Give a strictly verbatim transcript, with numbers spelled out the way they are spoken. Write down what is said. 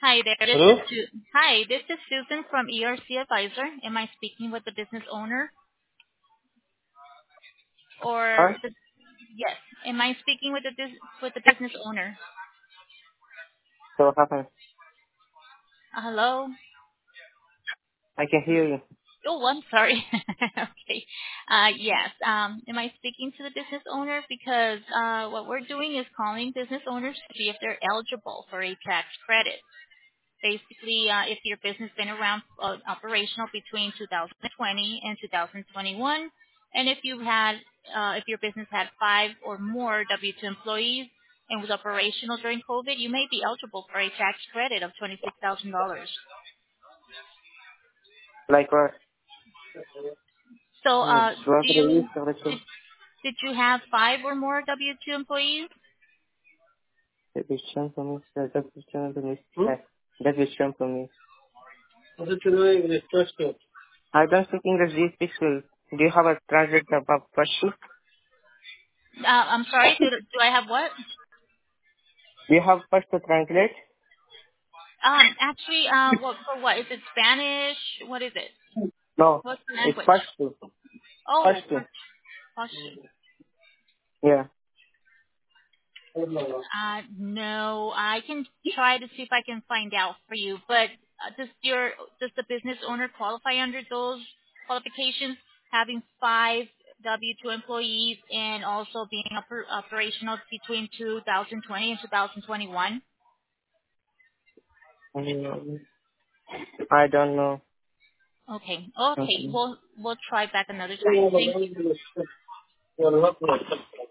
Hi there. This Hello? is Su- Hi, this is Susan from E R C Advisor. Am I speaking with the business owner or Huh? the yes? Am I speaking with the bus- with the business owner? So what happened? Uh, hello. I can hear you. Oh, I'm sorry. Okay. Uh, yes. Um, am I speaking to the business owner? Because uh, what we're doing is calling business owners to see if they're eligible for a tax credit. Basically, uh, if your business been around uh, operational between two thousand twenty and two thousand twenty-one, and if you had, uh, if your business had five or more W two employees and was operational during COVID, you may be eligible for a tax credit of twenty-six thousand dollars. Like what? So, Hmm, uh, One do for the you list of the two. did, did you have five or more W two employees? That is shown for me. That that is shown for me. Hmm? That is shown for me. What is it doing in this question? I don't speak English. This this will. Do you have a translator above question? Uh, I'm sorry. Do, do I have what? Do you have first to translate? Um, actually, uh, what for what is it? Spanish? What is it? No. What's the It's language? first to. Oh, First to. Pashto. Yeah. Uh, no, I can try to see if I can find out for you. But uh, does your does the business owner qualify under those qualifications? Having five W two employees and also being oper- operational between two thousand twenty and two thousand twenty-one. Um, I don't know. Okay, okay, Okay. we'll we'll try back another time. Thank you.